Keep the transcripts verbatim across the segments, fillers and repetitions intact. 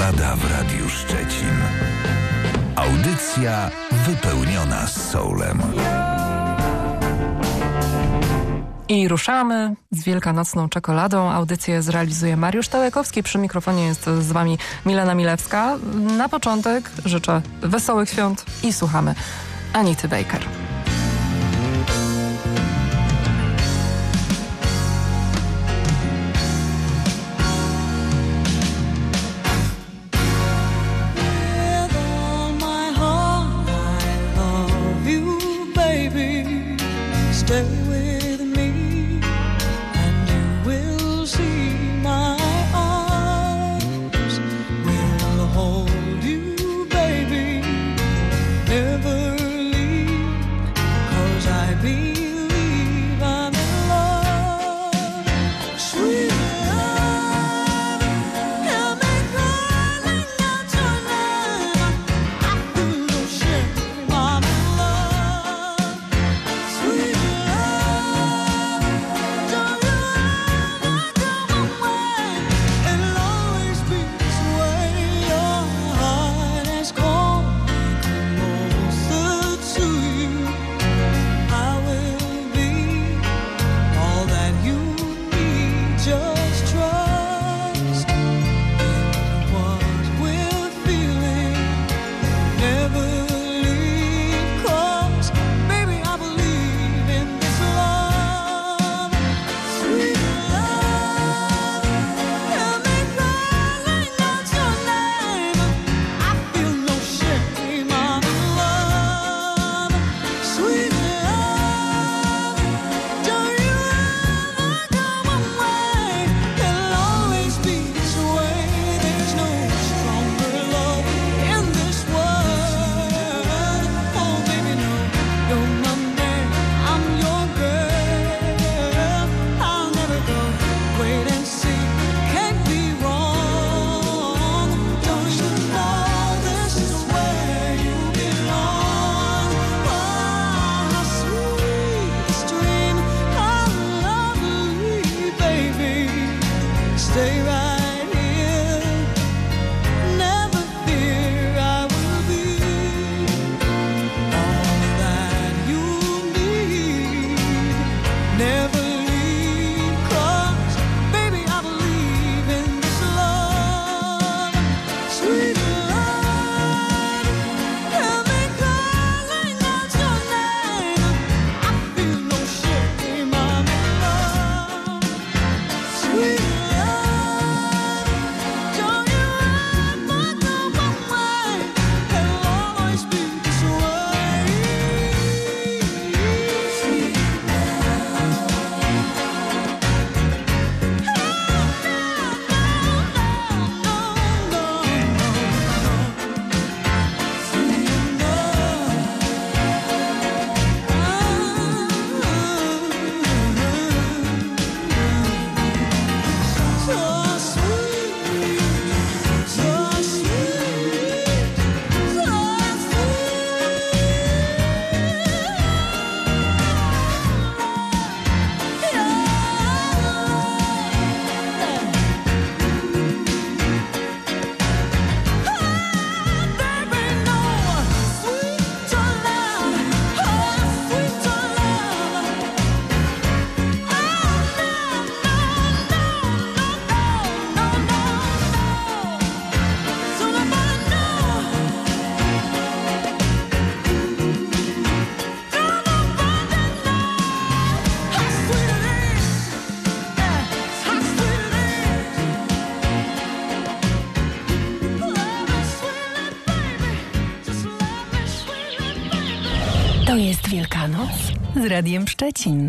Czekolada w Radiu Szczecin. Audycja wypełniona soulem. I ruszamy z wielkanocną czekoladą. Audycję zrealizuje Mariusz Tałekowski. Przy mikrofonie jest z wami Milena Milewska. Na początek życzę wesołych świąt i słuchamy Anity Baker. To jest Wielkanoc z Radiem Szczecin.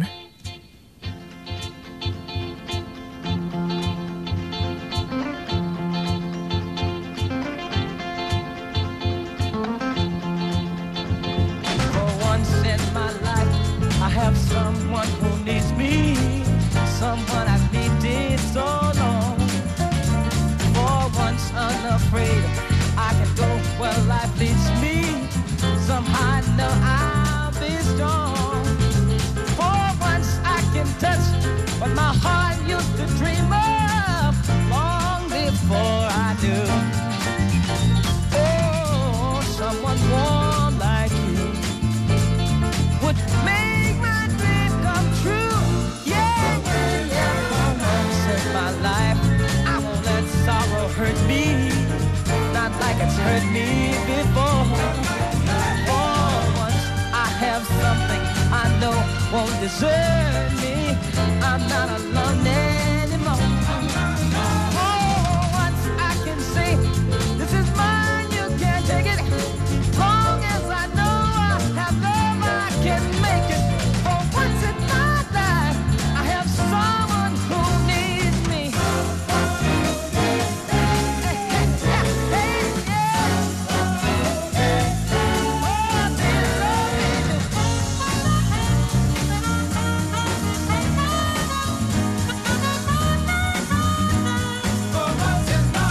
But my heart used to dream of long before I knew hurt me before. For once I have something I know won't desert me. I'm not alone anymore. Oh, once I can say this is mine, you can't take it. Long as I know I have love, I can make it. For once in my life, I have someone who needs me. Hey, hey, yeah, hey, yeah. Oh, they love me. For once in my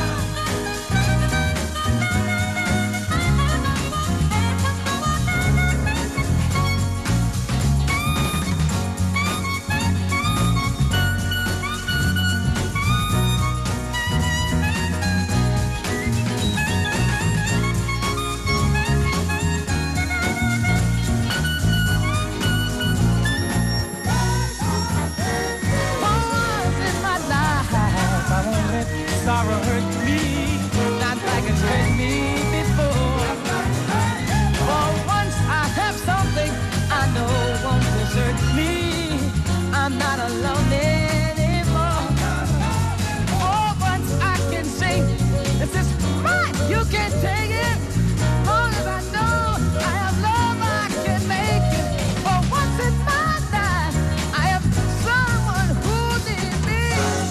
sorrow hurt me, not like it's hurt me before. For once I have something I know won't desert me. I'm not alone anymore. For once I can say, this is mine, you can't take it. Long as I know I have love, I can make it. For once in my life, I have someone who needs me.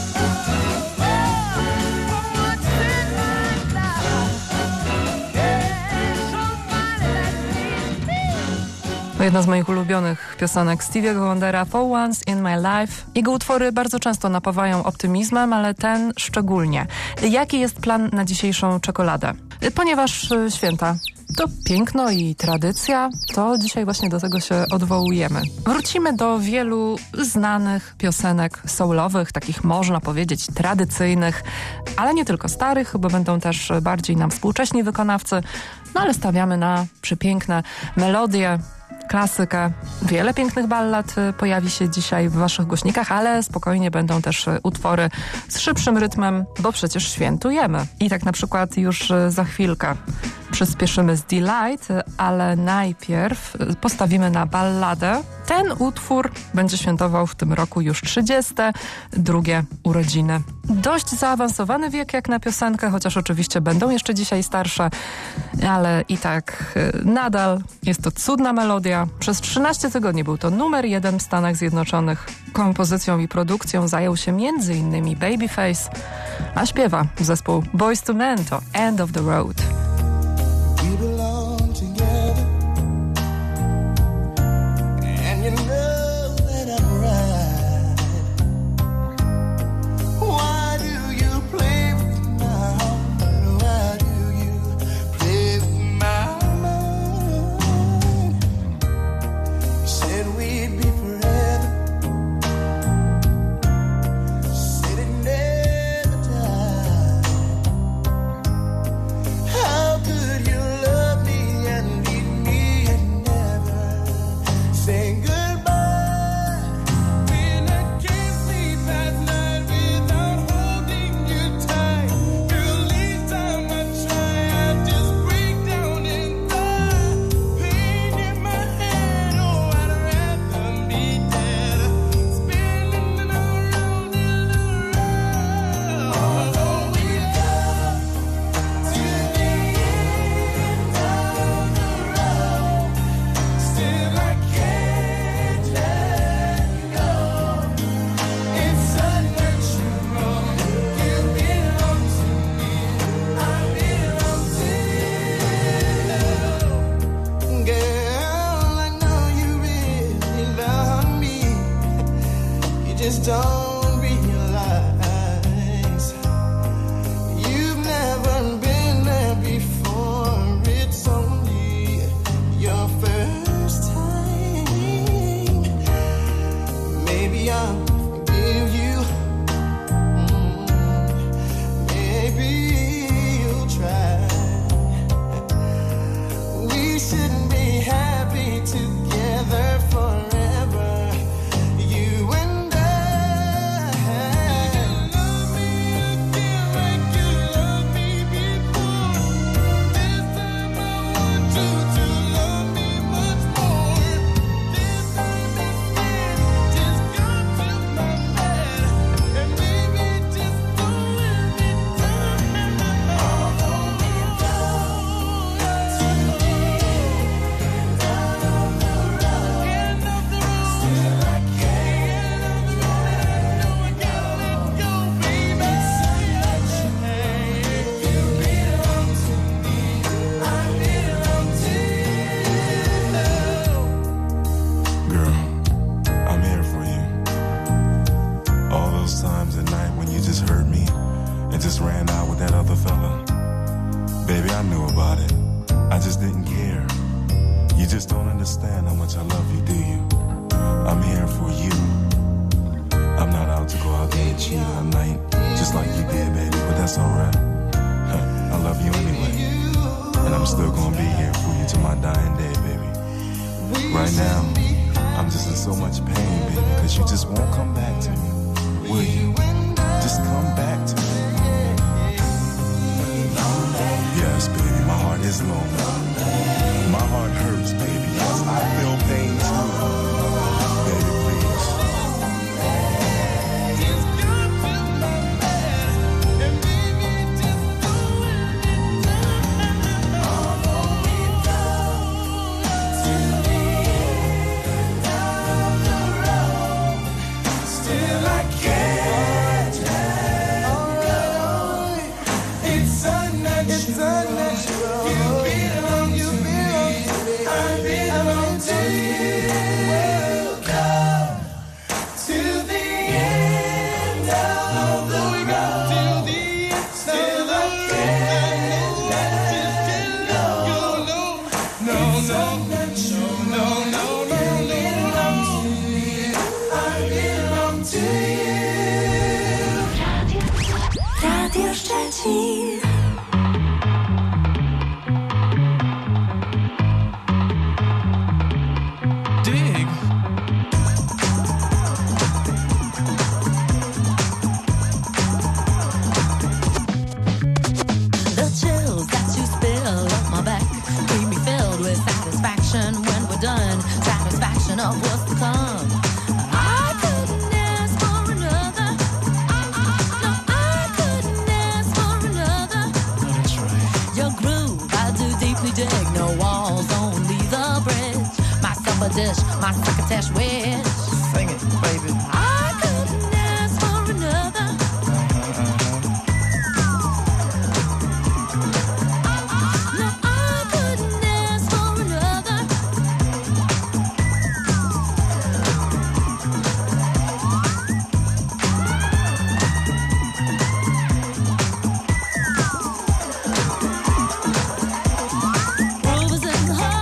To jedna z moich ulubionych piosenek Stevie'ego Wondera, For Once in My Life. Jego utwory bardzo często napawają optymizmem, ale ten szczególnie. Jaki jest plan na dzisiejszą czekoladę? Ponieważ święta to piękno i tradycja, to dzisiaj właśnie do tego się odwołujemy. Wrócimy do wielu znanych piosenek soulowych, takich można powiedzieć tradycyjnych, ale nie tylko starych, bo będą też bardziej nam współcześni wykonawcy, no ale stawiamy na przepiękne melodie, klasykę. Wiele pięknych ballad pojawi się dzisiaj w waszych głośnikach, ale spokojnie będą też utwory z szybszym rytmem, bo przecież świętujemy. I tak na przykład już za chwilkę przyspieszymy z Delight, ale najpierw postawimy na balladę. Ten utwór będzie świętował w tym roku już trzydzieste drugie urodziny. Dość zaawansowany wiek jak na piosenkę, chociaż oczywiście będą jeszcze dzisiaj starsze, ale i tak nadal jest to cudna melodia. Przez trzynaście tygodni był to numer jeden w Stanach Zjednoczonych. Kompozycją i produkcją zajął się między innymi Babyface, a śpiewa zespół Boyz two Men, to End of the Road. We belong together, and you know that I'm right. Why do you play with my heart? Why do you play with my mind? You said we'd be forever, said it never died. How could you love I knew about it. I just didn't care. You just don't understand how much I love you, do you? I'm here for you. I'm not out to go out there and cheat all night, just like you did, baby, but that's alright. I love you anyway. And I'm still gonna be here for you till my dying day, baby. Right now, I'm just in so much pain, baby, cause you just won't come back to me. Will you? Just come back to me. Yes, baby, my heart is lonely. My heart hurts, baby. Yes, I feel pain too. Baby, please. My crocketesh wish. Sing it, baby. I couldn't ask for another. No, I couldn't ask for another. Groove is in the heart.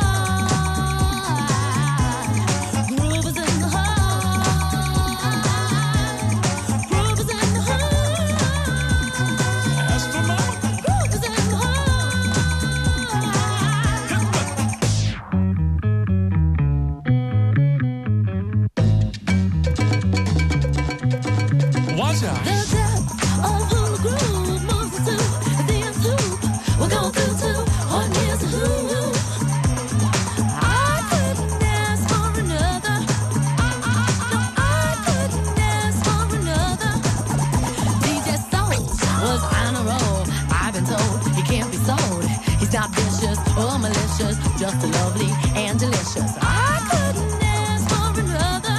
Just lovely and delicious. I couldn't ask for another.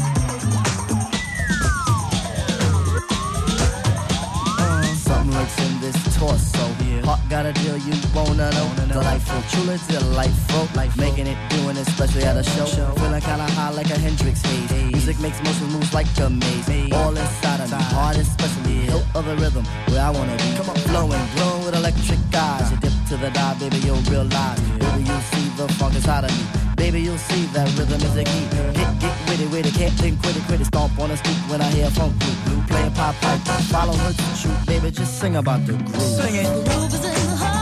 Uh, something lurks in this torso. Yeah. Heart got a deal you wanna know. Delightful, truly delightful. Life making it, doing it, especially at a show. show. Feeling kinda high like a Hendrix haze. Hey. Music makes motion moves like a maze. Hey. All inside of me, heart especially. Yeah. Hilt of the rhythm, where I wanna be. Come on, flowing, glowing with electric eyes. You dip to the dive, baby, you'll realize. Yeah. Baby, you'll see the funk inside of me. Baby, you'll see that rhythm is the key. Get, get with it, with it, can't think, quit it, quit it. Stomp on the street when I hear funk group. Blue playing pop pipe, follow her to shoot. Baby, just sing about the groove. Sing it. The groove is in the heart.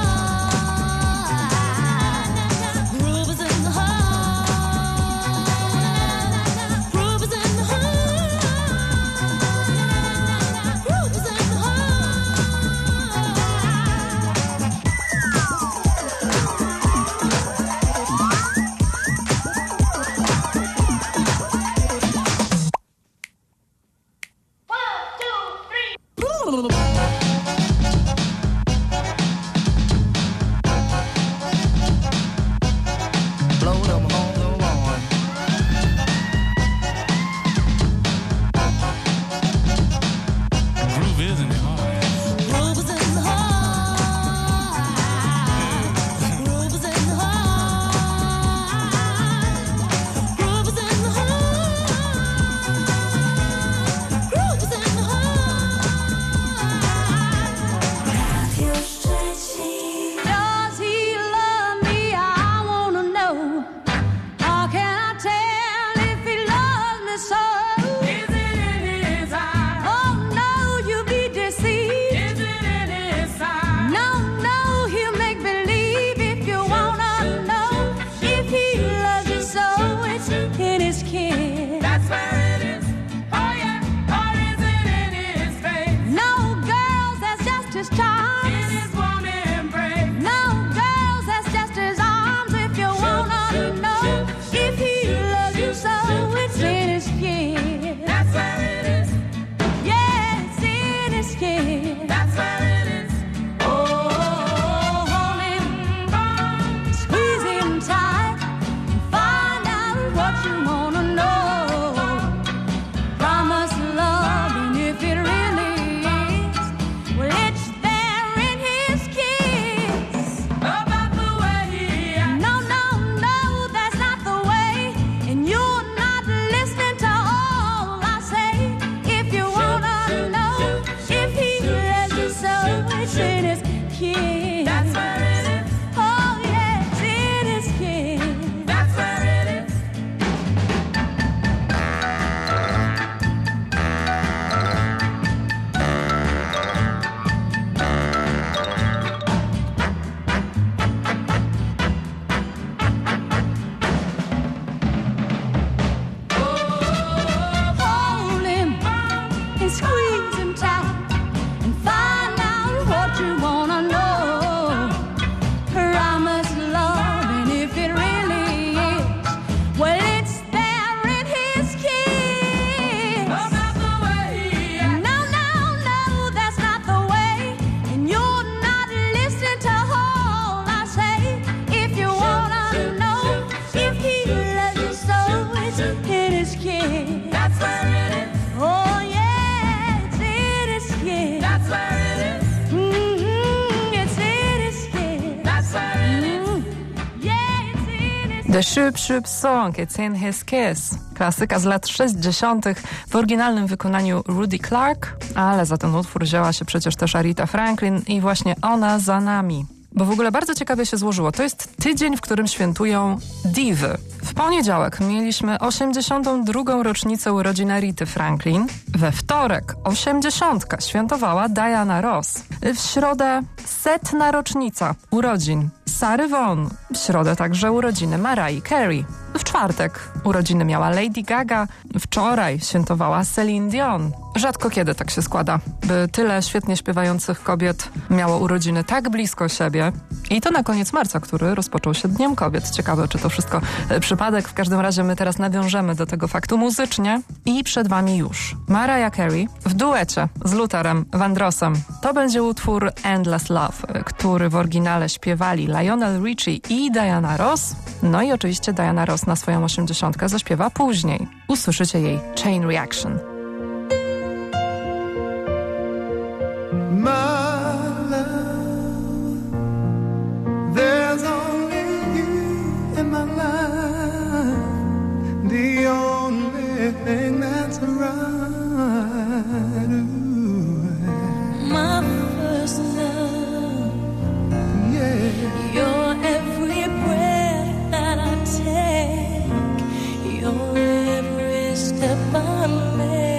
The Shoop Shoop Song, It's in His Kiss. Klasyka z lat sześćdziesiątych w oryginalnym wykonaniu Rudy Clark, ale za ten utwór wzięła się przecież też Aretha Franklin i właśnie ona za nami. Bo w ogóle bardzo ciekawie się złożyło. To jest tydzień, w którym świętują diwy. W poniedziałek mieliśmy osiemdziesiątą drugą rocznicę urodzin Arety Franklin. We wtorek osiemdziesiątka świętowała Diana Ross. W środę setna rocznica urodzin Sary Vaughan. W środę także urodziny Mariah Carey. W czwartek urodziny miała Lady Gaga. Wczoraj świętowała Celine Dion. Rzadko kiedy tak się składa, by tyle świetnie śpiewających kobiet miało urodziny tak blisko siebie. I to na koniec marca, który rozpoczął się Dniem Kobiet. Ciekawe, czy to wszystko przypadek. W każdym razie my teraz nawiążemy do tego faktu muzycznie. I przed wami już Mariah Carey w duecie z Lutherem Vandrossem. To będzie utwór Endless Love, który w oryginale śpiewali Lionel Richie i Diana Ross. No i oczywiście Diana Ross na swoją osiemdziesiątkę zaśpiewa później. Usłyszycie jej Chain Reaction. My love, there's only you in my life, the only thing that's right. Ooh. My first love, Yeah. your every breath that I take, your every step I make.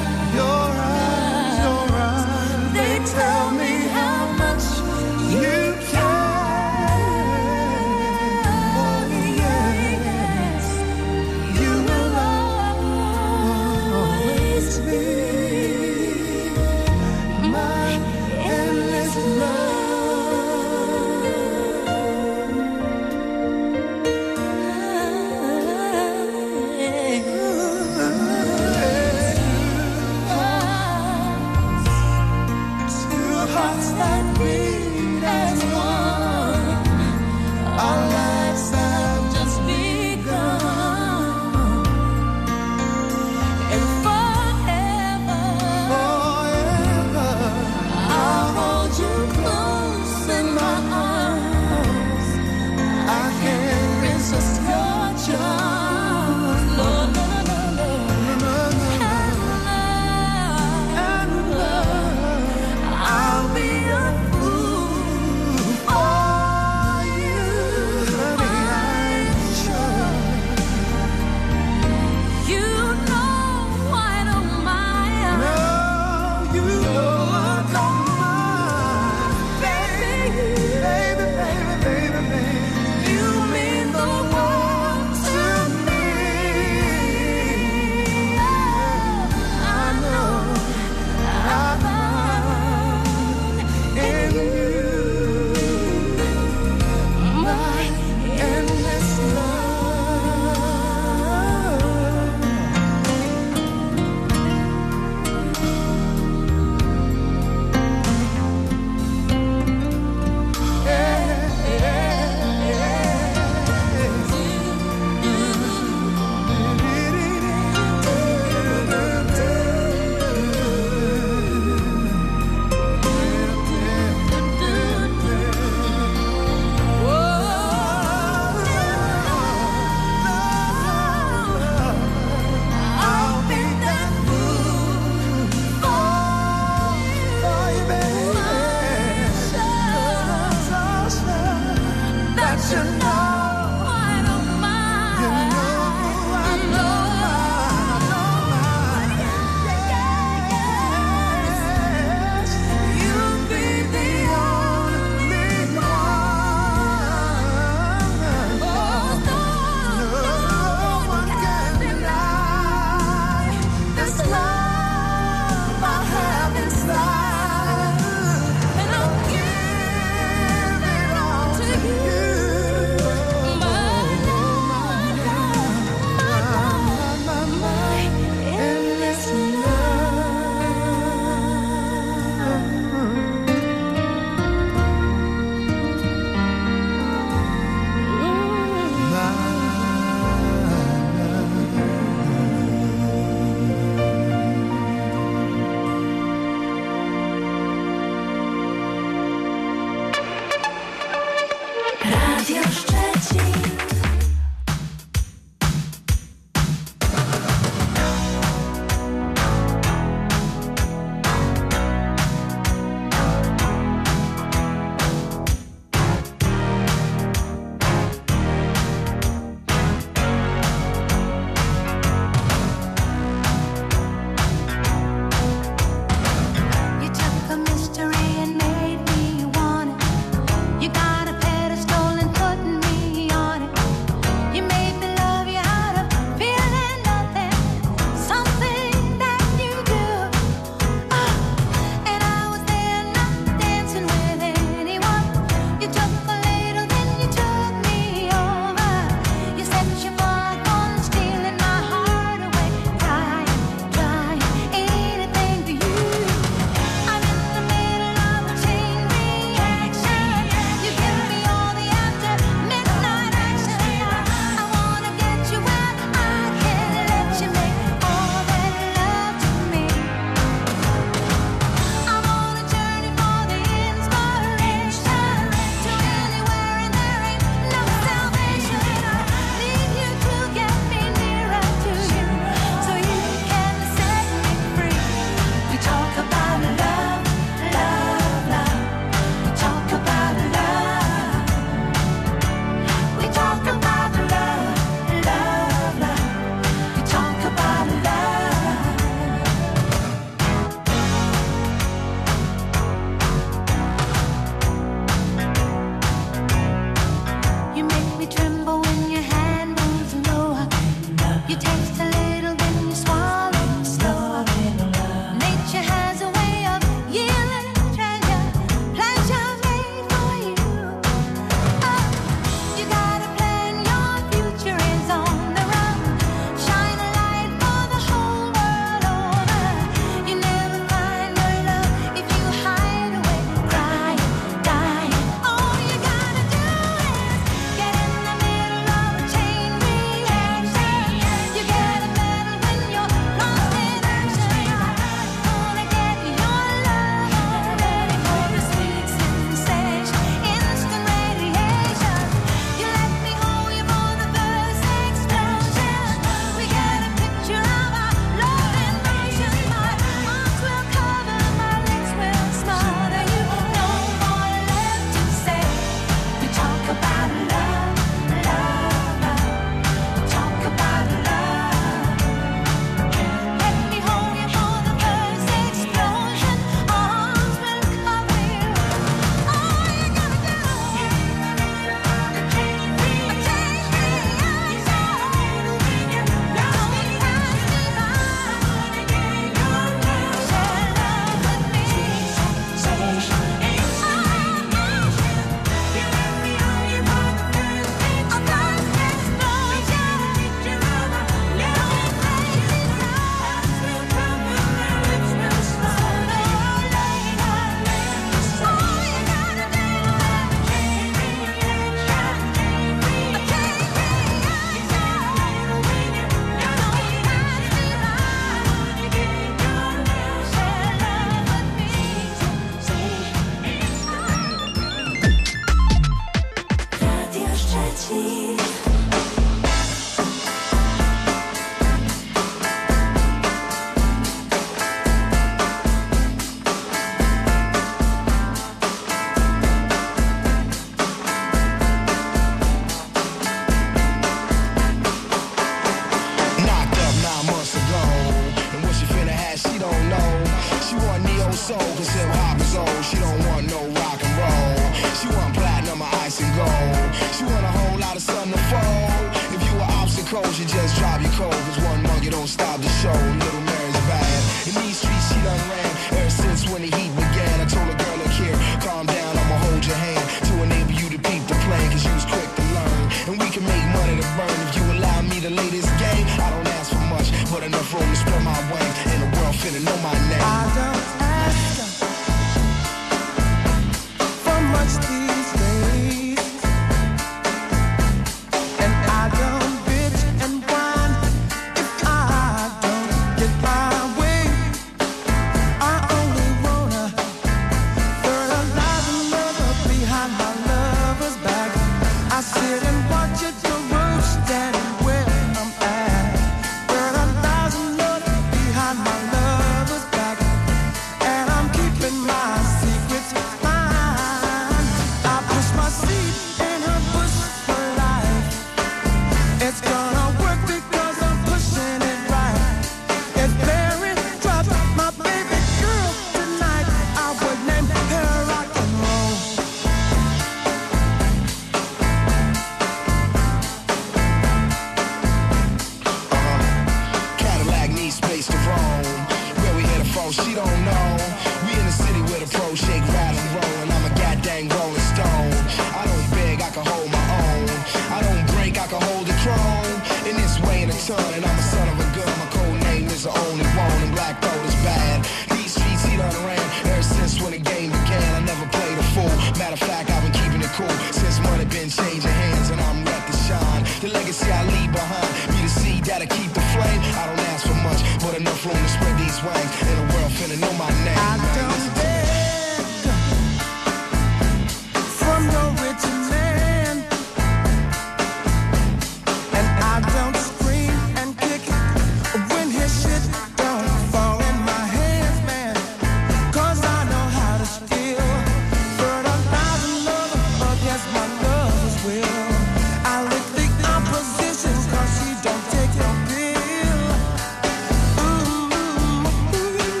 Ooh,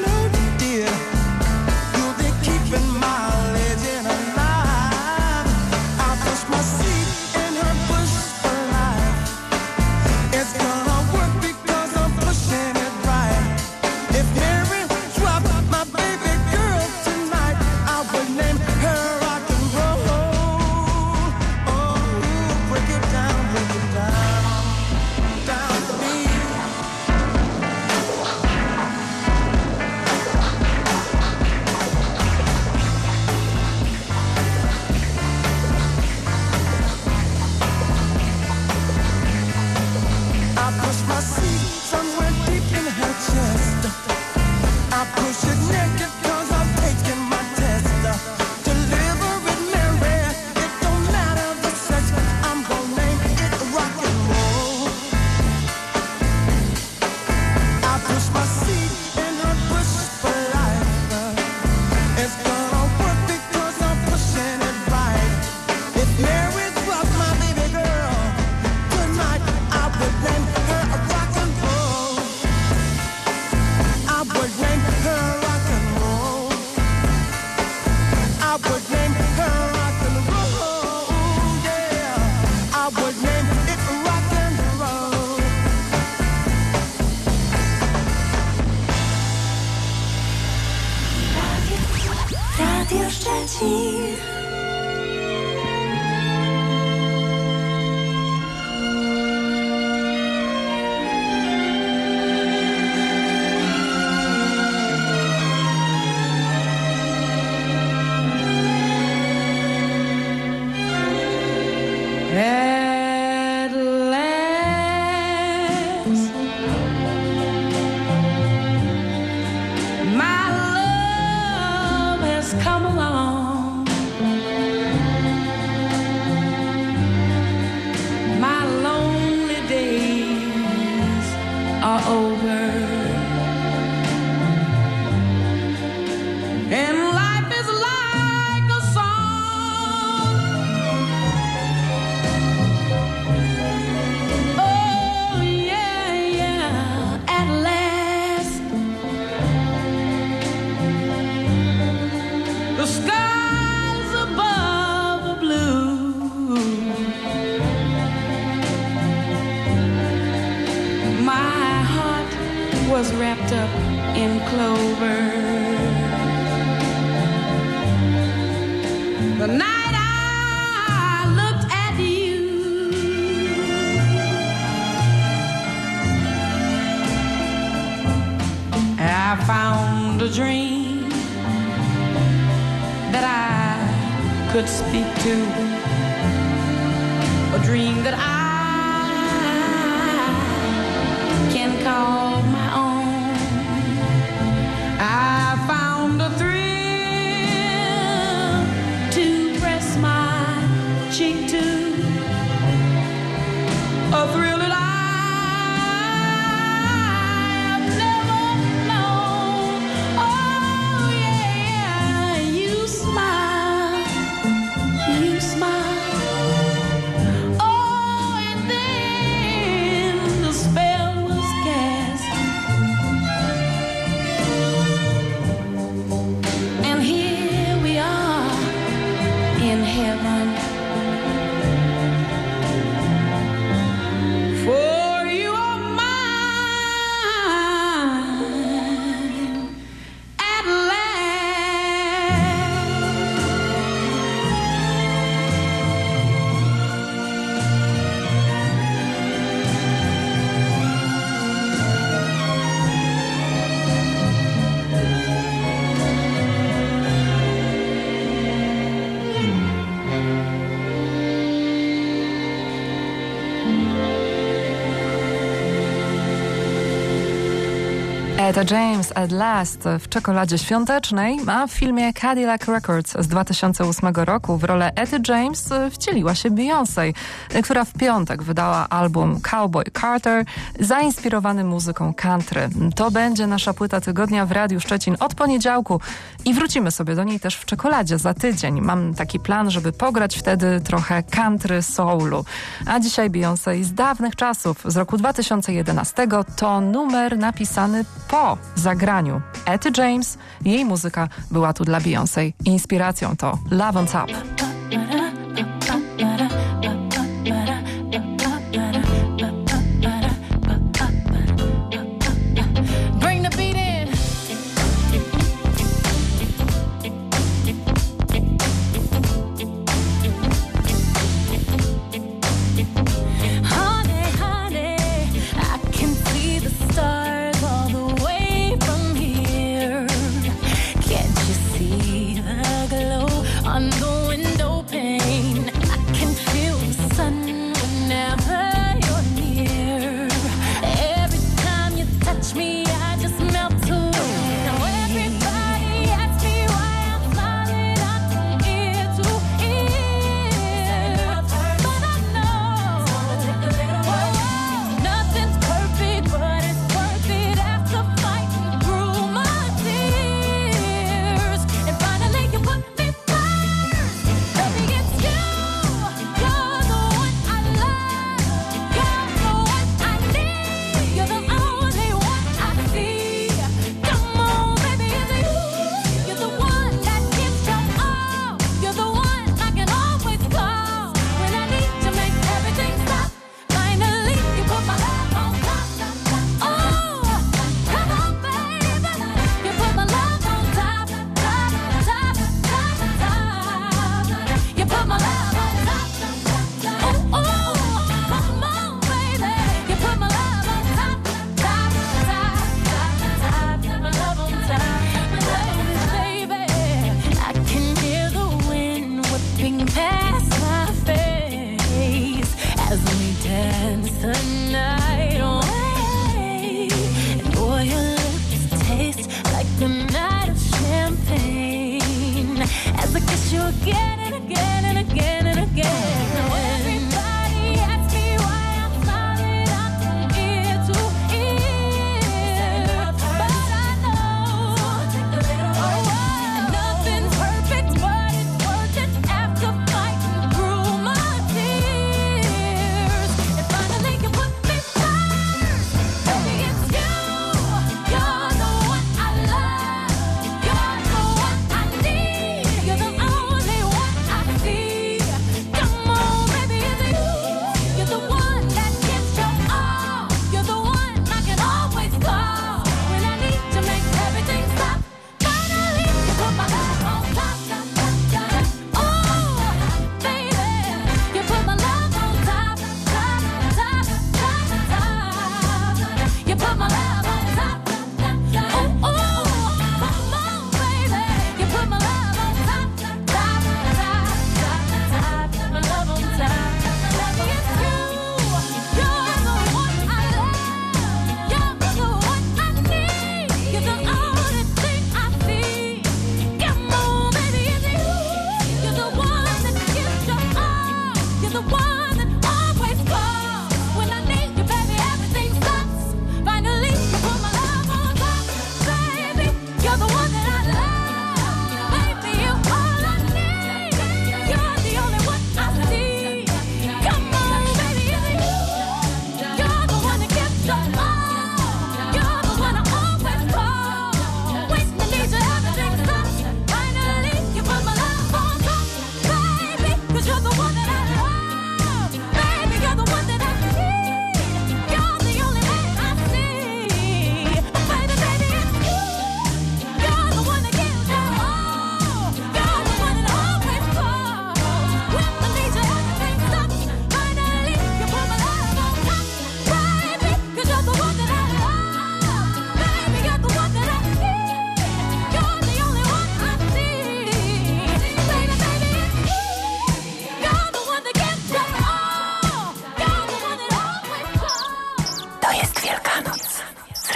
Szczecin. At last, my love has come along. My lonely days are over, and life is like a song. Oh yeah, yeah, at last the skies above are blue. My heart was wrapped up in clover. The night I looked at you, I found a dream that I could speak to, a dream that I can call my own. I found a thrill to press my cheek to, a thrill that I have never known. Oh yeah, you smile, you smile. Oh, and then the spell was cast, and here we are in heaven. For you are mine at last. Etta James at last w czekoladzie świątecznej, a w filmie Cadillac Records z dwa tysiące ósmego roku w rolę Etty James wcieliła się Beyoncé, która w piątek wydała album Cowboy Carter zainspirowany muzyką country. To będzie nasza płyta tygodnia w Radiu Szczecin od poniedziałku i wrócimy sobie do niej też w czekoladzie za tydzień. Mam taki plan, żeby pograć wtedy trochę country soulu. A dzisiaj Beyoncé z dawnych czasów, z roku dwa tysiące jedenastego, to numer napisany po zagraniu Etty James. Jej muzyka była tu dla Beyoncé inspiracją. To Love on Top. Bring the beat in. Honey, honey, I can see the stars all the way from here. Can't you see the glow on the window?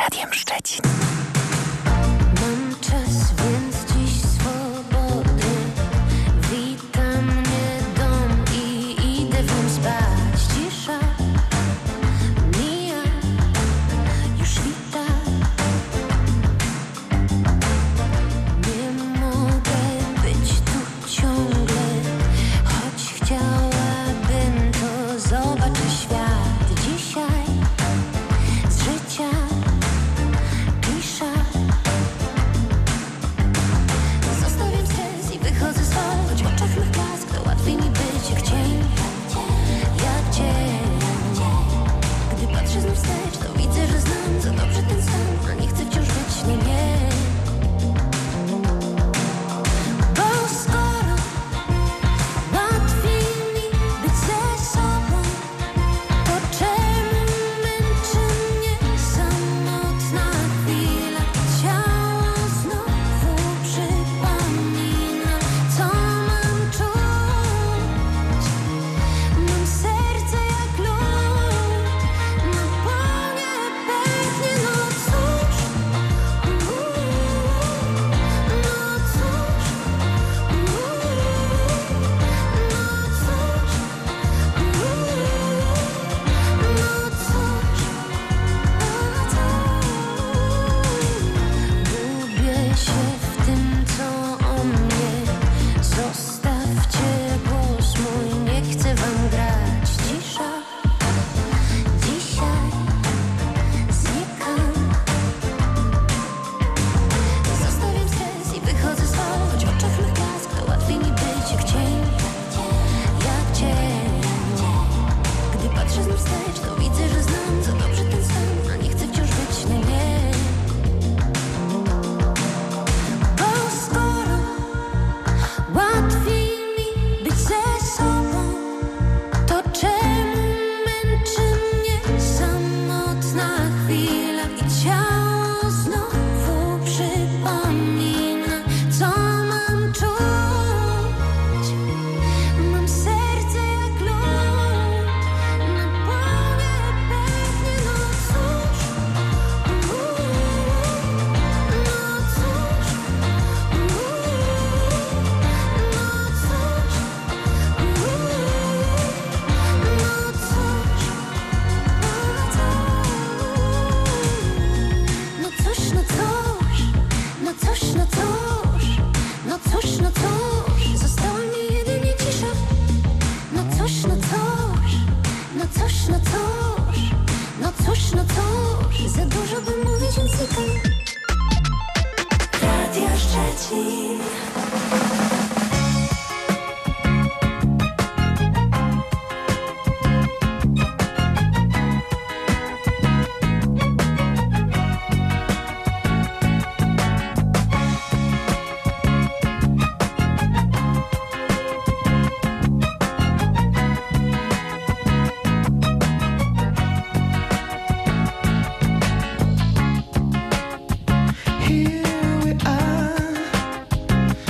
Radiem Szczecin. Mam czas, więc dziś swobody. Wita mnie dom i idę w nim spać. Cisza mija, już wita. Nie mogę być tu ciągle, choć chciałabym, to zobaczę świat dzisiaj z życia. Klisza. Zostawiam stres i wychodzę stąd, choć w oczach mych blask, to łatwiej mi być jak cień, jak cień. Gdy patrzę znów wstecz, to widzę, że znam za dobrze ten sen, a nie chcę wciąż być nim jej. Bo skoro łatwiej mi być ze sobą, to czemu męczy mnie samotna chwila? Ciało znowu przypomina, co mam czuć. Mam serce jak lód, na płonie pęknie. No cóż, uuu, no cóż, uuu, no cóż, uuu, no cóż, no cóż. Gubię się w tym, co o mnie. Zostawcie głos mój, nie chcę wam grać. Cisza, dzisiaj znikam. Zostawiam stres i wychodzę stąd, choć w oczach mych blask, to łatwiej mi być jak cień, jak cień. Gdy patrzę znów wstecz, to widzę, że znam za dobrze ten sen, a nie chcę wciąż być na nie. Bo skoro łatwiej mi być ze sobą, to czemu męczy mnie samotna chwila? I ciało znowu przypomina, co mam czuć. Mam serce jak lód, na płonie pęknie. No cóż, uuu, no cóż, uuu, no cóż, uuu, no cóż, no cóż, no cóż, no cóż, no cóż, no cóż, została mi jedynie cisza. No cóż, no cóż, no cóż, no cóż, no cóż, no cóż, za dużo bym mówić, więc znikam. Radio Szczecin. Here we are,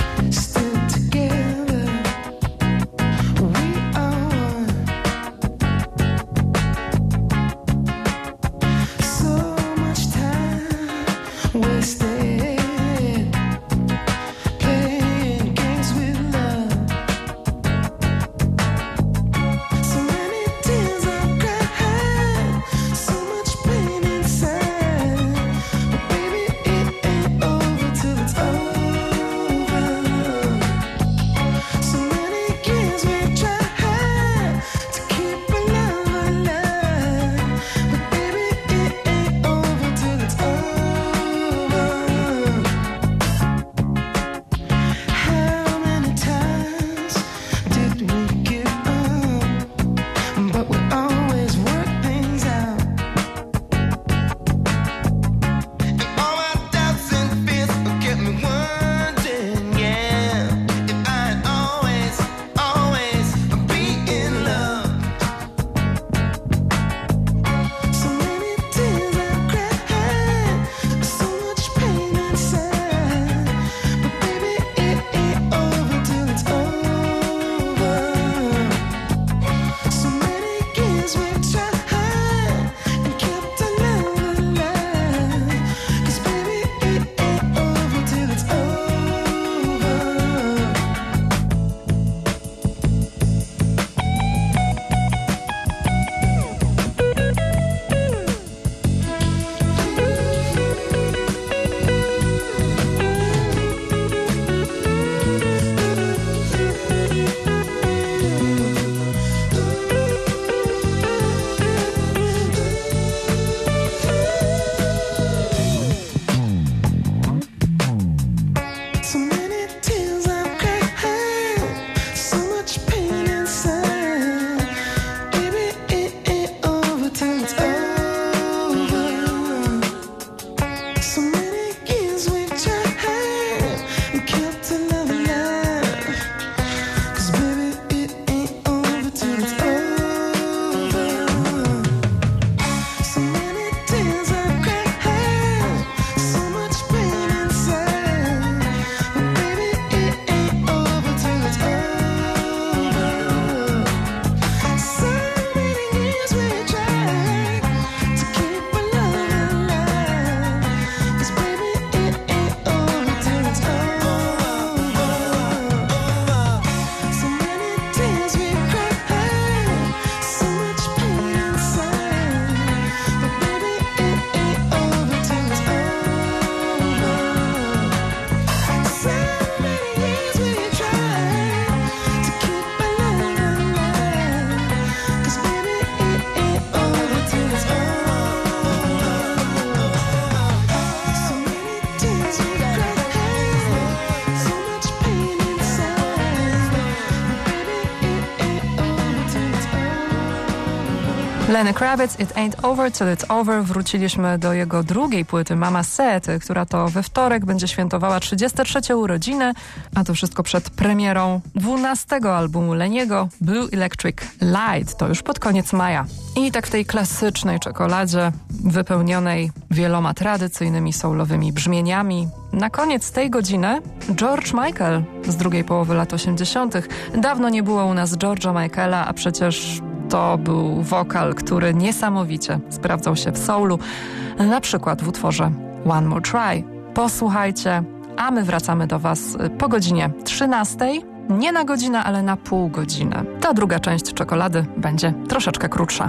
Lenny Kravitz, It Ain't Over Till It's Over. Wróciliśmy do jego drugiej płyty, Mama Said, która to we wtorek będzie świętowała trzydzieste trzecie urodziny, a to wszystko przed premierą dwunastego albumu Leniego, Blue Electric Light, to już pod koniec maja. I tak w tej klasycznej czekoladzie, wypełnionej wieloma tradycyjnymi soulowymi brzmieniami, na koniec tej godziny George Michael z drugiej połowy lat osiemdziesiątych. Dawno nie było u nas George'a Michaela, a przecież to był wokal, który niesamowicie sprawdzał się w soulu, na przykład w utworze One More Try. Posłuchajcie, a my wracamy do Was po godzinie trzynastej. Nie na godzinę, ale na pół godziny. Ta druga część czekolady będzie troszeczkę krótsza.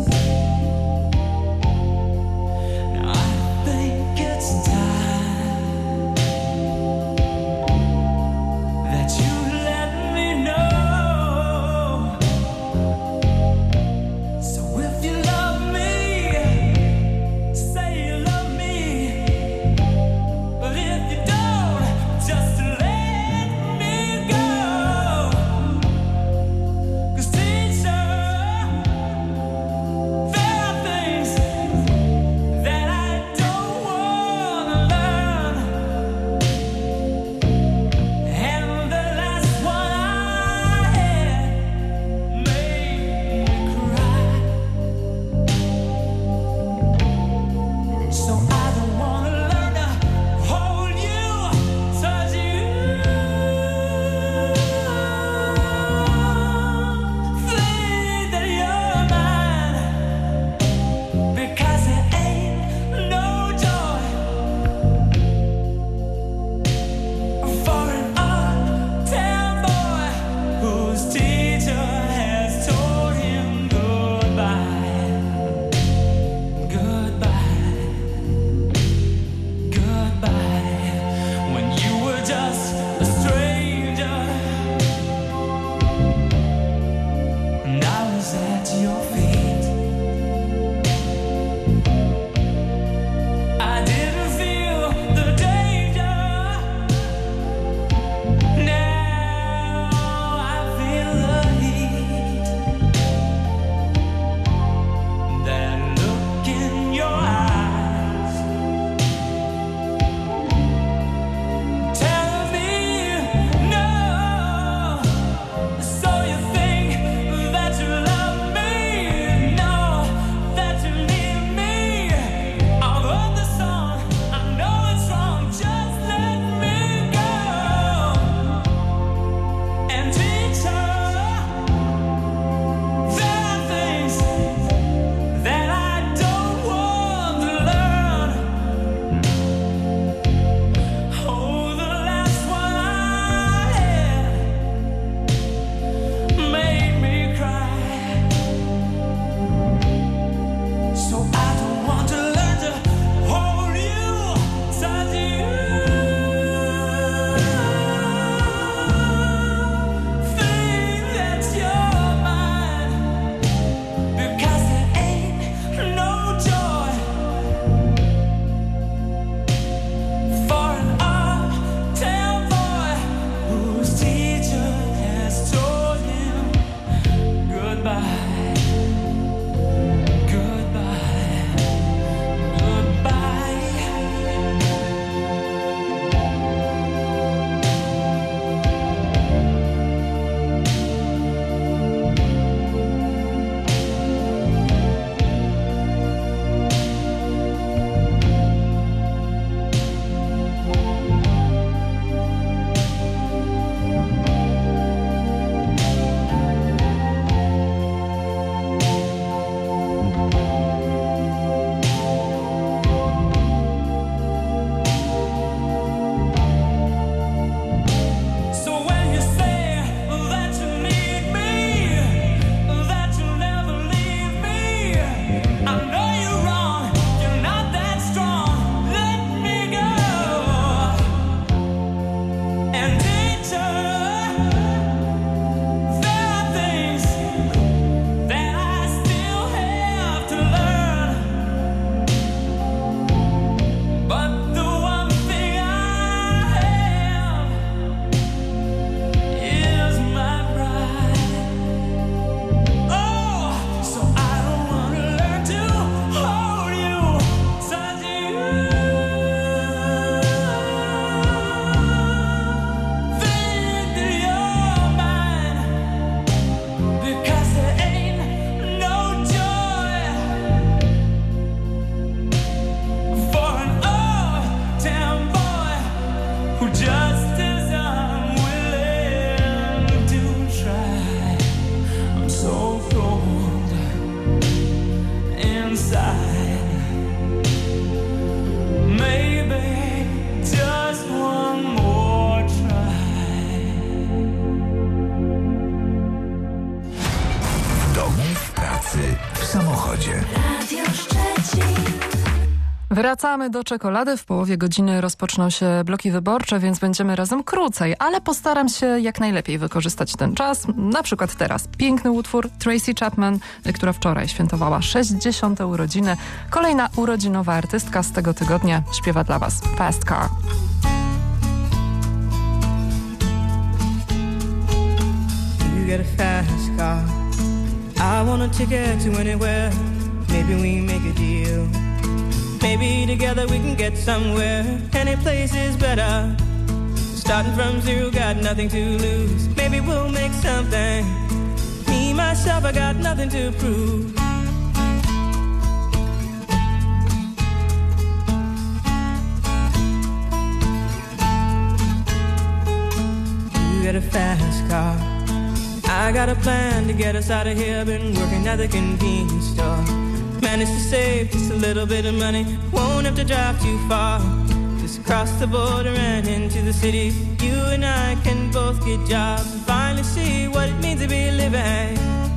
It's time. samochodzie. Radio Szczecin. Wracamy do czekolady. W połowie godziny rozpoczną się bloki wyborcze, więc będziemy razem krócej, ale postaram się jak najlepiej wykorzystać ten czas. Na przykład teraz piękny utwór Tracy Chapman, która wczoraj świętowała sześćdziesiąte urodziny. Kolejna urodzinowa artystka z tego tygodnia śpiewa dla Was Fast Car. You get a fast car. I want a ticket to anywhere. Maybe we make a deal. Maybe together we can get somewhere. Any place is better. Starting from zero, got nothing to lose. Maybe we'll make something. Me, myself, I got nothing to prove. You got a fast car. I got a plan to get us out of here. Been working at the convenience store. Managed to save just a little bit of money. Won't have to drive too far. Just cross the border and into the city. You and I can both get jobs and finally see what it means to be living.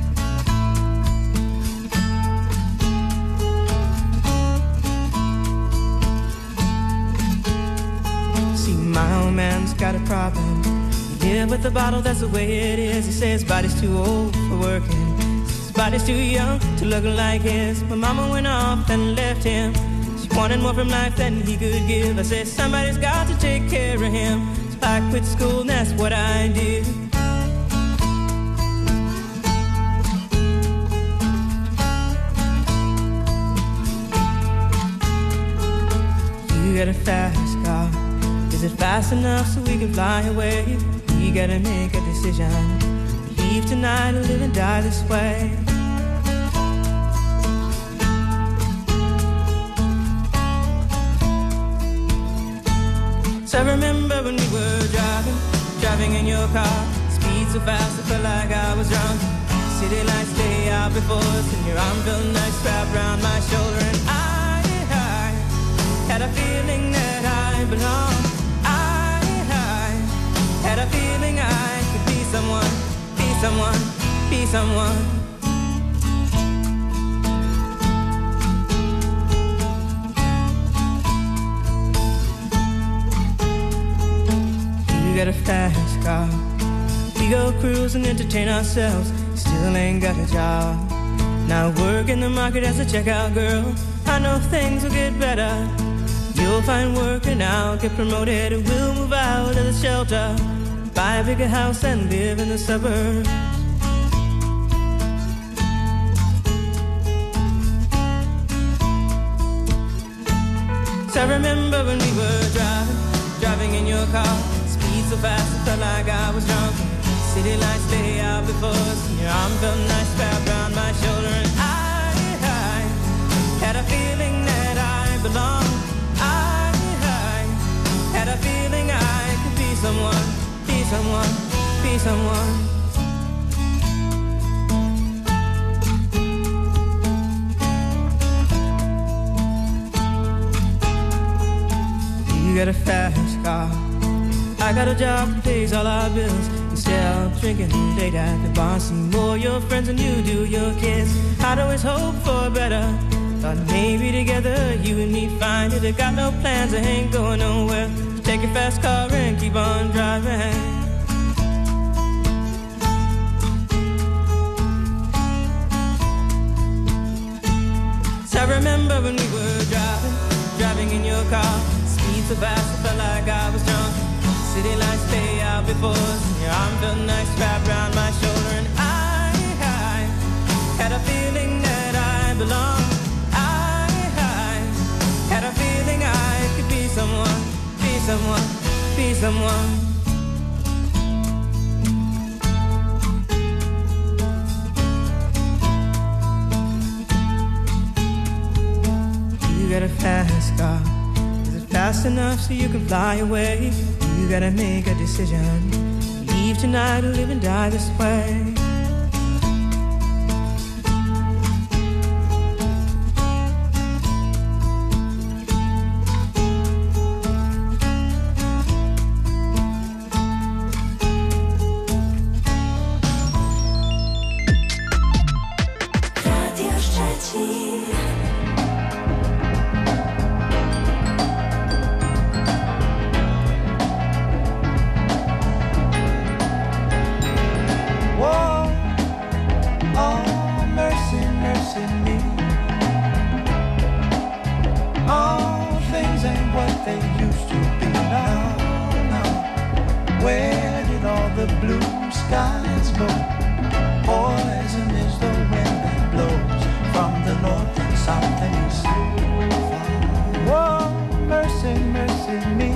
See, my old man's got a problem. He live with the bottle, that's the way it is. He says his body's too old for working. Body's too young to look like his. My mama went off and left him. She wanted more from life than he could give. I said somebody's got to take care of him. So I quit school and that's what I did. You got a fast car. Is it fast enough so we can fly away? We gotta make a decision. Leave tonight or live and die this way. So I remember when we were driving, driving in your car. Speed so fast I felt like I was drunk. City lights lay out before us, and your arm felt nice wrapped around my shoulder. And I, I had a feeling that I belonged. I, I had a feeling I could be someone. Someone, be someone. You got a fast car. We go cruise and entertain ourselves. Still ain't got a job. Now work in the market as a checkout girl. I know things will get better. You'll find work and I'll get promoted. We'll move out of the shelter. Buy a bigger house and live in the suburbs. So I remember when we were driving, driving in your car. Speed so fast I felt like I was drunk. City lights lay out before us, and your arm felt nice wrapped around my shoulder. And I, I had a feeling that I belonged. I, I had a feeling I could be someone. Be someone, be someone. You got a fast car. I got a job that pays all our bills. Instead of drinking late at the bar, some more your friends than you do your kids. I'd always hope for better. Thought maybe together you and me find it. I got no plans, I ain't going nowhere. Take your fast car and keep on driving. So I remember when we were driving, driving in your car. Speed so fast I felt like I was drunk. City lights lay out before us, and your arm felt nice wrapped around my shoulder. And I, I had a feeling that I belonged. I, I had a feeling I could be someone. Be someone, be someone. You got a fast car. Is it fast enough so you can fly away? You gotta make a decision. Leave tonight or live and die this way. Radio Szczecin. skies low. Poison is the wind that blows from the north and south and east. Whoa, mercy, mercy me.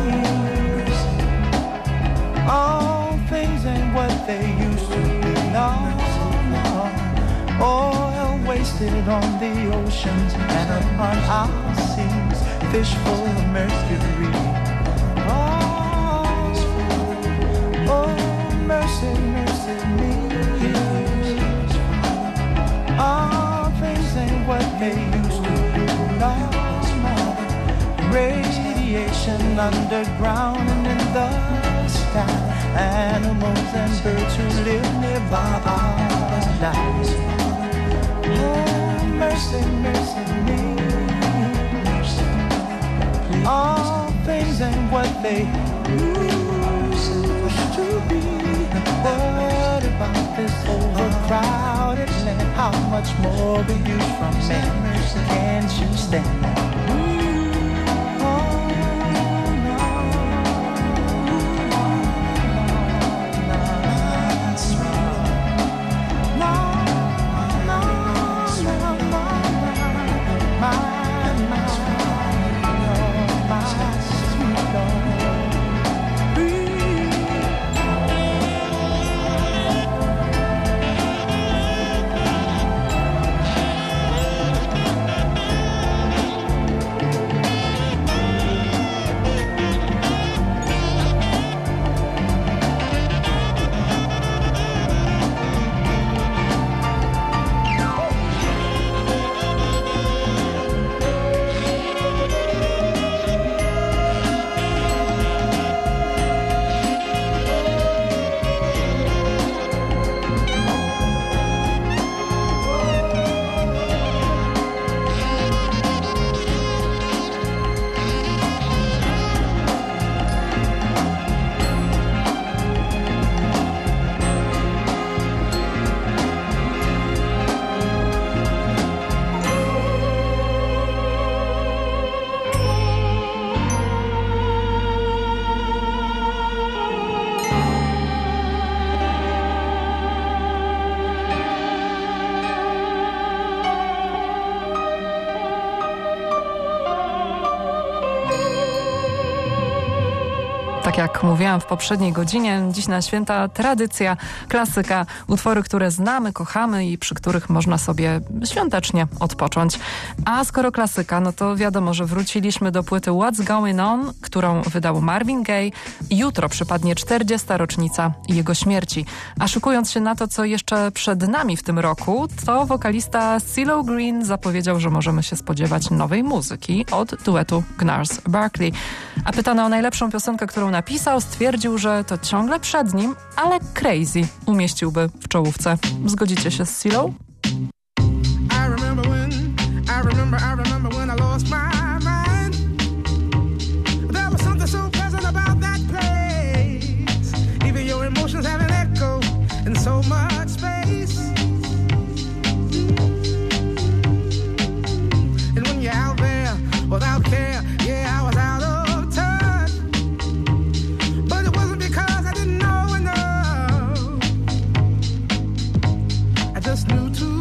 All things ain't what they used to be. No, no. Oil wasted on the oceans and upon our seas. Fish full of mercury. Oh, oh, mercy, mercy me. All things ain't what they used to be. No, no. Radiation underground and in the sky. Animals and birds who live nearby are dying. Oh, mercy, mercy me. All things ain't what they used to be. What about this overcrowded land? How much more abuse from men can't you stand? Tak jak mówiłam w poprzedniej godzinie, dziś na święta tradycja, klasyka, utwory, które znamy, kochamy i przy których można sobie świątecznie odpocząć. A skoro klasyka, no to wiadomo, że wróciliśmy do płyty What's Going On, którą wydał Marvin Gaye. Jutro przypadnie czterdziesta rocznica jego śmierci. A szykując się na to, co jeszcze przed nami w tym roku, to wokalista CeeLo Green zapowiedział, że możemy się spodziewać nowej muzyki od duetu Gnars-Barkley. A pytany o najlepszą piosenkę, którą napisał, stwierdził, że to ciągle przed nim, ale Crazy umieściłby w czołówce. Zgodzicie się z CeeLo? I remember when, I remember, I remember when I lost my mind. There was something so pleasant about that place. Even your emotions have an echo in so much space. And when you're out there without care, yeah, I was out of just knew to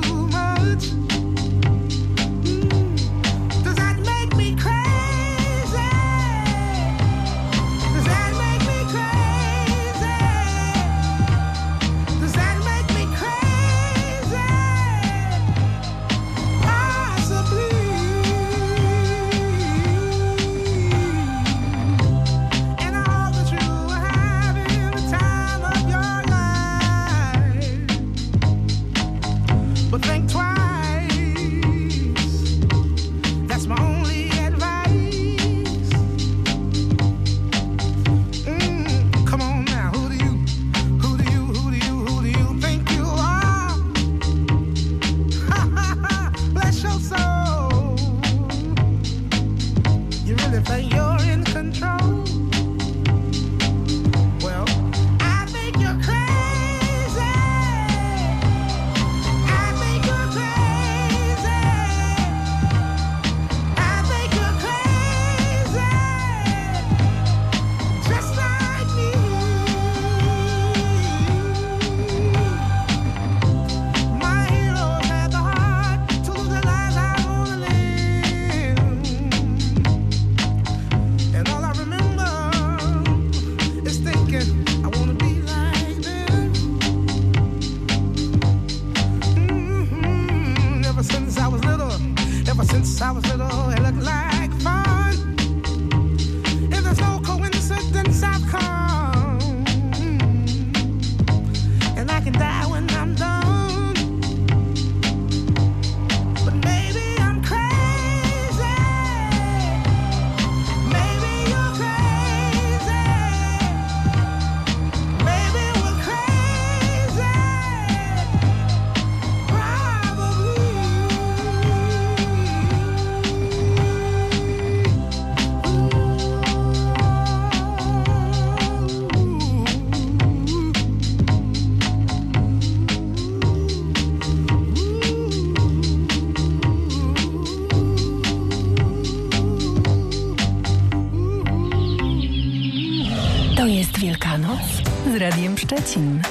Szczecin.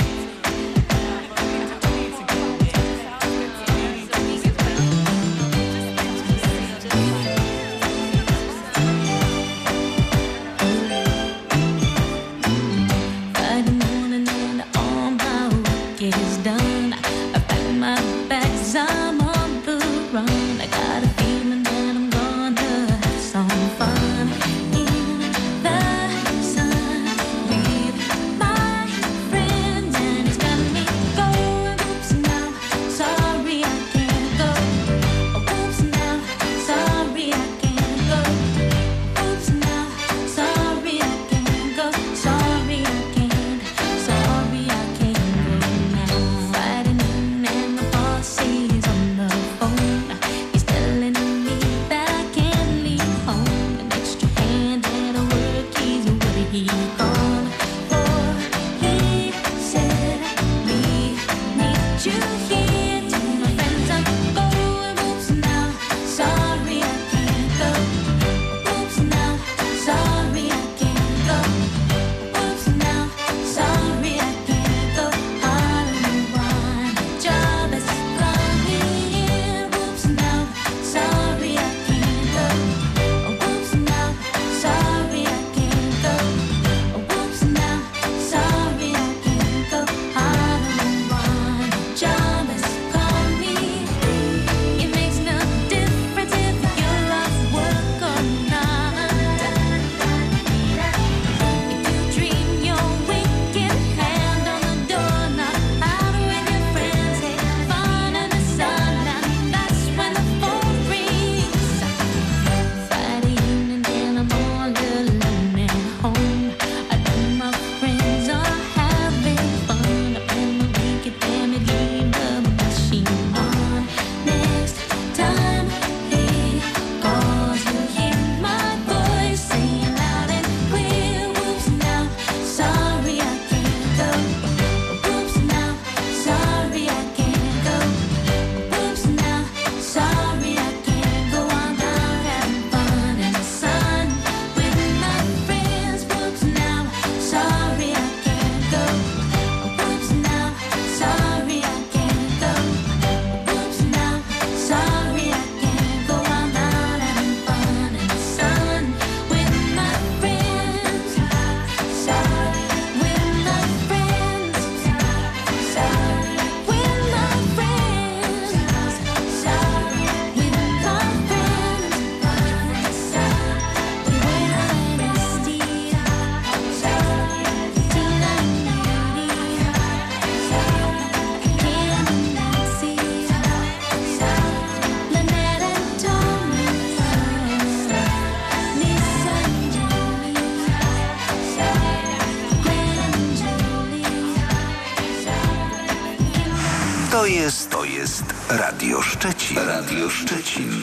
To jest, to jest Radio Szczecin. Radio Szczecin.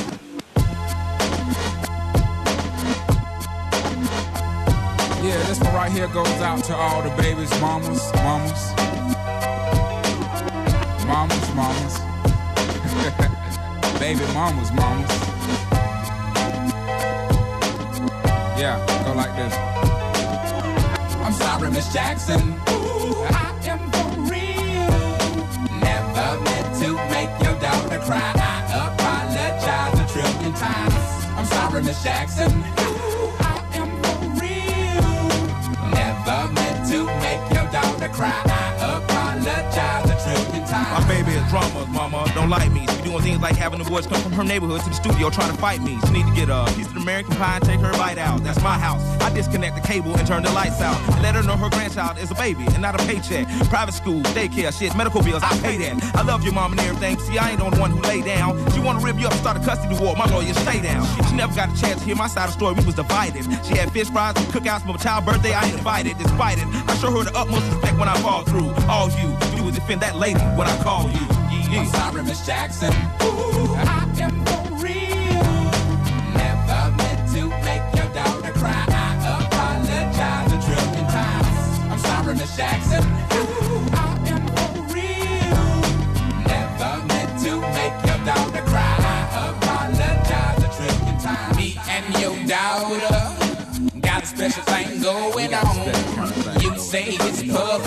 Yeah, this one right here goes out to all the babies, mamas, mamas. Mamas, mamas. Baby mamas, mamas. Yeah, go like this. I'm sorry, Miss Jackson. Ooh, I am for real. Never meant to make your daughter cry. I apologize a trillion times. I'm sorry, Miss Jackson. Ooh, I am for real. Never meant to make your daughter cry. I apologize a trillion times. My baby is drama, mama. Don't like me. She doing things like having the boys come from her neighborhood to the studio trying to fight me. She need to get a piece of the American pie and take her bite out. That's my house. I disconnect the cable and turn the lights out. And let her know her grandchild is a baby and not a paycheck. Private school, daycare, shit, medical bills, I pay that. I love your mom and everything. See, I ain't the only one who lay down. She wanna rip you up and start a custody war. My lawyer, stay down. She never got a chance to hear my side of the story. We was divided. She had fish fries and cookouts for my child's birthday. I ain't invited. Despite it, I show her the utmost respect when I fall through. All you do is defend that lady when I call you. Yeah. I'm sorry, Miss Jackson. Ooh, I am for real. Never meant to make your daughter cry. I apologize a trillion times. I'm sorry, Miss Jackson. Ooh, I am for real. Never meant to make your daughter cry. I apologize a trillion times. Me and your daughter got a special thing going on. You say it's pub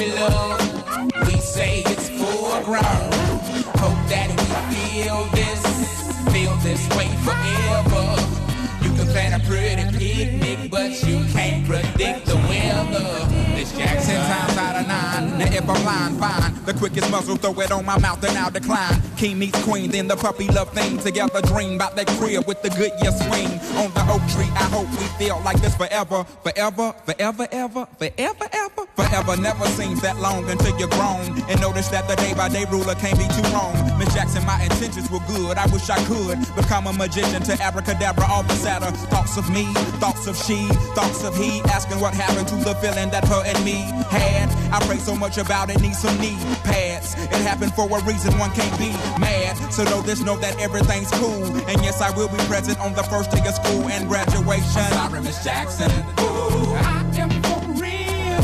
guess you can't predict the weather. Miss Jackson. Ten times out of nine. Now if I'm lying, fine. The quickest muzzle, throw it on my mouth and I'll decline. King meets queen, then the puppy love thing. Together dream about that crib with the good year swing. On the oak tree, I hope we feel like this forever. Forever, forever, ever, forever, ever. Forever never seems that long until you're grown. And notice that the day by day ruler can't be too wrong. Miss Jackson, my intentions were good. I wish I could become a magician to abracadabra all the sadder. Thoughts of me, thoughts of she, thoughts of he. Asking what happened to the feeling that her and me had. I pray so much about it, need some knee pads. It happened for a reason, one can't be mad. So know this, know that everything's cool. And yes, I will be present on the first day of school and graduation. I'm sorry, Miss Jackson. Ooh, I am for real.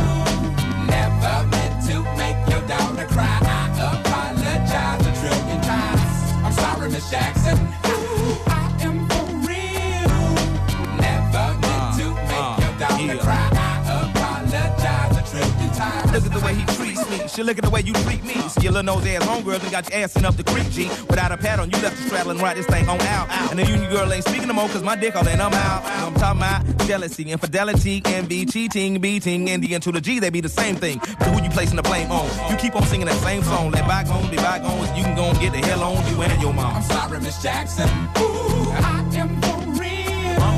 Never meant to make your daughter cry. I apologize a trillion times. I'm sorry, Miss Jackson. Ooh, I am for real. Never meant to make your daughter cry. I apologize a trillion times. Look at the way he treats me. She look at the way you treat me. See your little nose ass homegirls and got your ass sent up the creek, G. Without a pad on, you left the straddle and ride this thing on out. And the union girl ain't speaking no more cause my dick all in, I'm out. You know I'm talking about jealousy, infidelity, envy, cheating, beating, and the N to the G, they be the same thing. But who you placing the blame on? You keep on singing that same song. Let bygones be bygones. You can go and get the hell on you and your mom. I'm sorry, Miss Jackson. Ooh, I am for real.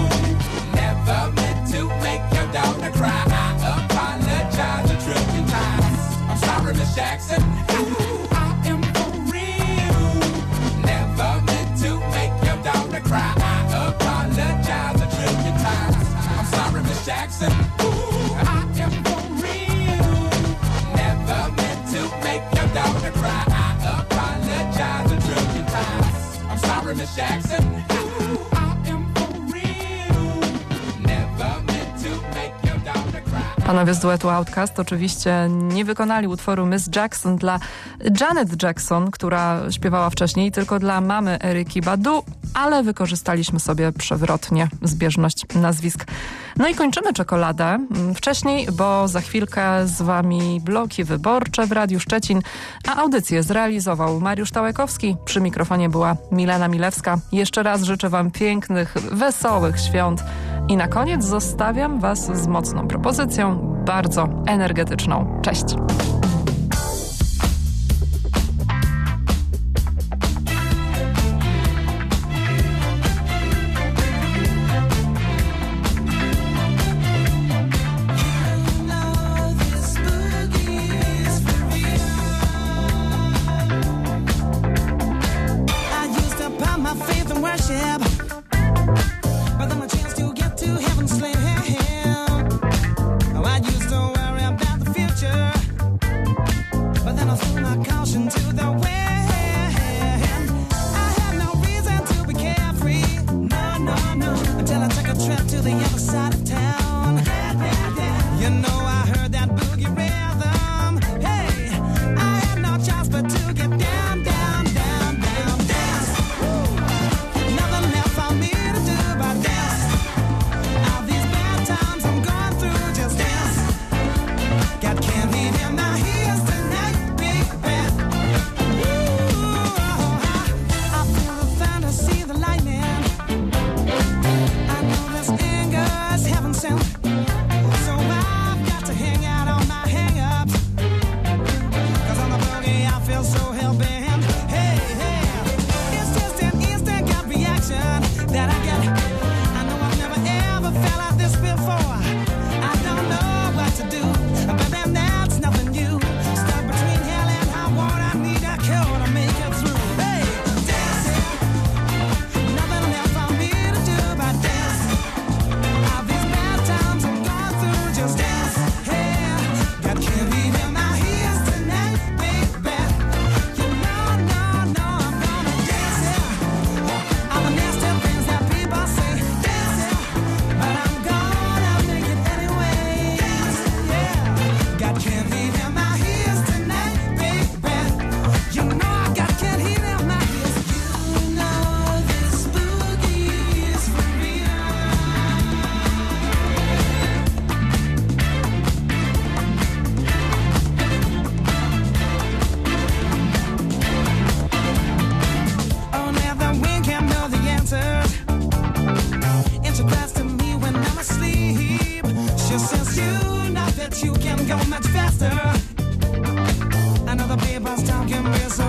Never meant to make your daughter cry. I apologize a trillion times. I'm sorry, Miss Jackson. Ooh, I am for real. Never meant to make your daughter cry. I apologize a trillion times. I'm sorry, Miss Jackson. Ooh, I am for real. Never meant to make your daughter cry. I apologize a trillion times. I'm sorry, Miss Jackson. Ooh, I am for real. Never meant to make your daughter cry. Panowie z duetu Outkast oczywiście nie wykonali utworu Miss Jackson dla Janet Jackson, która śpiewała wcześniej, tylko dla mamy Eryki Badu, ale wykorzystaliśmy sobie przewrotnie zbieżność nazwisk. No i kończymy czekoladę. Wcześniej, bo za chwilkę z wami bloki wyborcze w Radiu Szczecin, a audycję zrealizował Mariusz Tałekowski. Przy mikrofonie była Milena Milewska. Jeszcze raz życzę wam pięknych, wesołych świąt. I na koniec zostawiam was z mocną propozycją, bardzo energetyczną. Cześć! Got candy in my ears tonight, baby.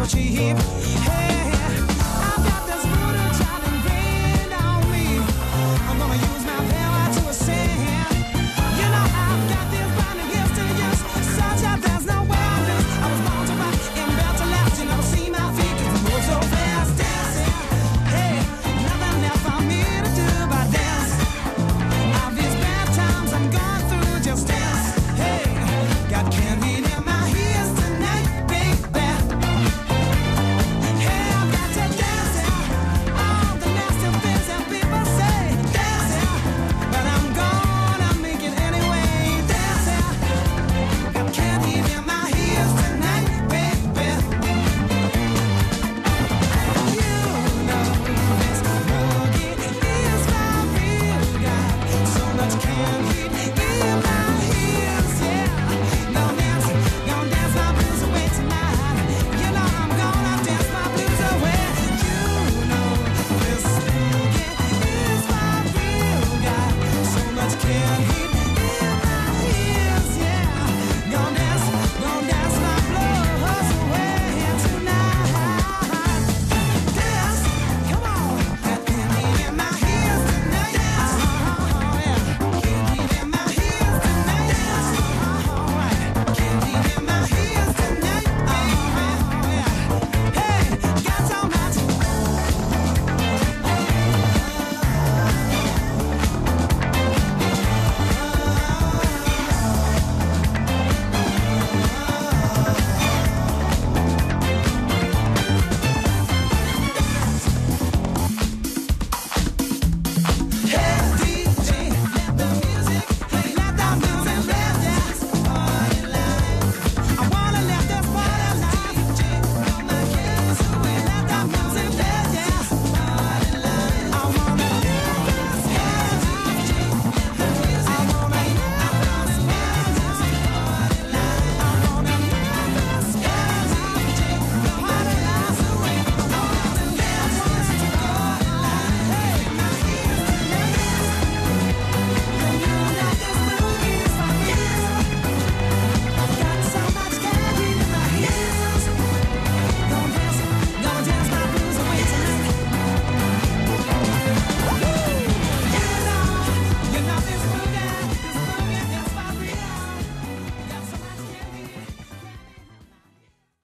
cheap. Hey,